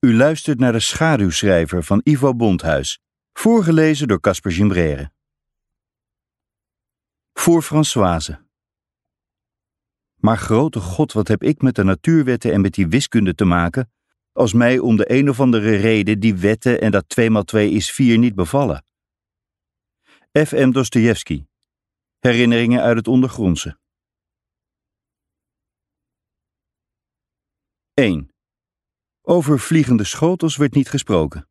U luistert naar De Schaduwschrijver van Ivo Bonthuis, voorgelezen door Casper Gimbrère. Voor Françoise. Maar grote God, wat heb ik met de natuurwetten en met die wiskunde te maken, als mij om de een of andere reden die wetten en dat 2 x 2 = 4 niet bevallen. F.M. Dostojevski. Herinneringen uit het ondergrondse. 1. Over vliegende schotels werd niet gesproken.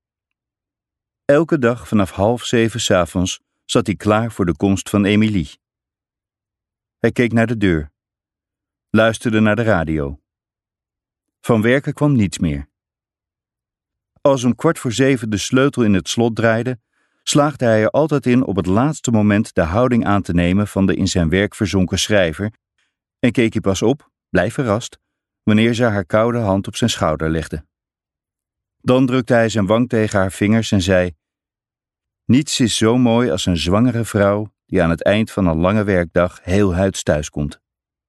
Elke dag vanaf 6:30 'avonds zat hij klaar voor de komst van Emilie. Hij keek naar de deur, luisterde naar de radio. Van werken kwam niets meer. Als om 6:15 de sleutel in het slot draaide, slaagde hij er altijd in op het laatste moment de houding aan te nemen van de in zijn werk verzonken schrijver en keek hij pas op, blij verrast, wanneer ze haar koude hand op zijn schouder legde. Dan drukte hij zijn wang tegen haar vingers en zei: niets is zo mooi als een zwangere vrouw die aan het eind van een lange werkdag heel huids thuiskomt.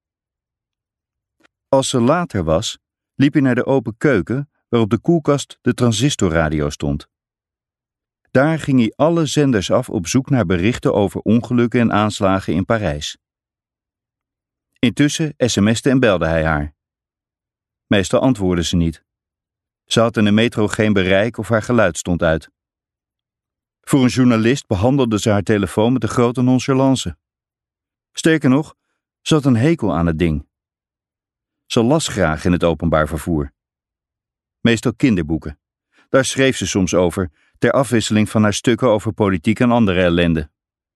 Als ze later was, liep hij naar de open keuken waar op de koelkast de transistorradio stond. Daar ging hij alle zenders af op zoek naar berichten over ongelukken en aanslagen in Parijs. Intussen sms'te en belde hij haar. Meestal antwoordde ze niet. Ze had in de metro geen bereik of haar geluid stond uit. Voor een journalist behandelde ze haar telefoon met een grote nonchalance. Sterker nog, ze had een hekel aan het ding. Ze las graag in het openbaar vervoer. Meestal kinderboeken. Daar schreef ze soms over, ter afwisseling van haar stukken over politiek en andere ellende.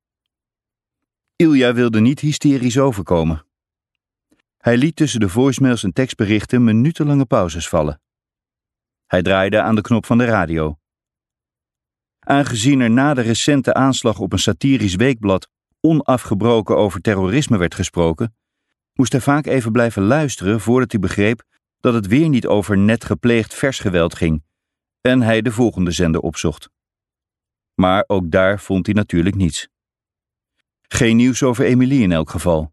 Ilja wilde niet hysterisch overkomen. Hij liet tussen de voicemails en tekstberichten minutenlange pauzes vallen. Hij draaide aan de knop van de radio. Aangezien er na de recente aanslag op een satirisch weekblad onafgebroken over terrorisme werd gesproken, moest hij vaak even blijven luisteren voordat hij begreep dat het weer niet over net gepleegd versgeweld ging en hij de volgende zender opzocht. Maar ook daar vond hij natuurlijk niets. Geen nieuws over Emilie in elk geval.